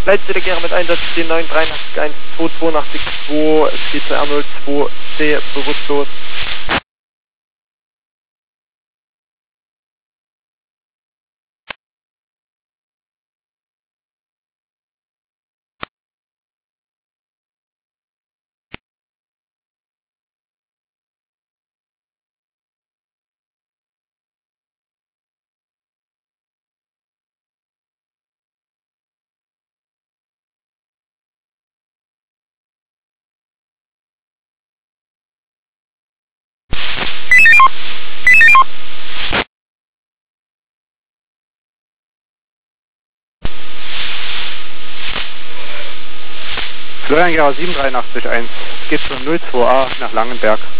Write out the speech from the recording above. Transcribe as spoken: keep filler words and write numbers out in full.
Leitdelegiere mit Einsatz zehn neun drei eins zwei zwei zwei, es geht zu R null zwei C, bewusstlos. Florian Gera sieben drei acht eins, es geht zum null zwei A nach Langenberg.